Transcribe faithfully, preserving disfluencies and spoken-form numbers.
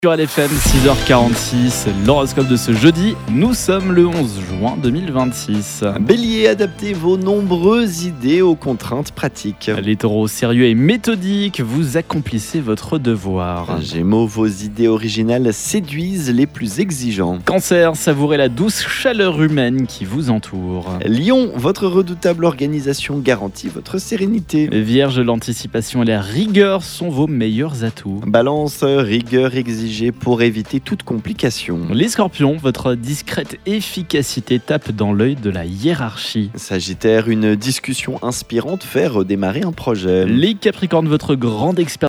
Sur L F M, six heures quarante-six, l'horoscope de ce jeudi, nous sommes le onze juin deux mille vingt-six. Bélier, adaptez vos nombreuses idées aux contraintes pratiques. Les taureaux sérieux et méthodiques, vous accomplissez votre devoir. Gémeaux, vos idées originales séduisent les plus exigeants. Cancer, savourez la douce chaleur humaine qui vous entoure. Lion, votre redoutable organisation garantit votre sérénité. Vierge, l'anticipation et la rigueur sont vos meilleurs atouts. Balance, rigueur exigée pour éviter toute complication. Les scorpions, votre discrète efficacité tape dans l'œil de la hiérarchie. Sagittaire, une discussion inspirante fait redémarrer un projet. Les capricornes, votre grande expérience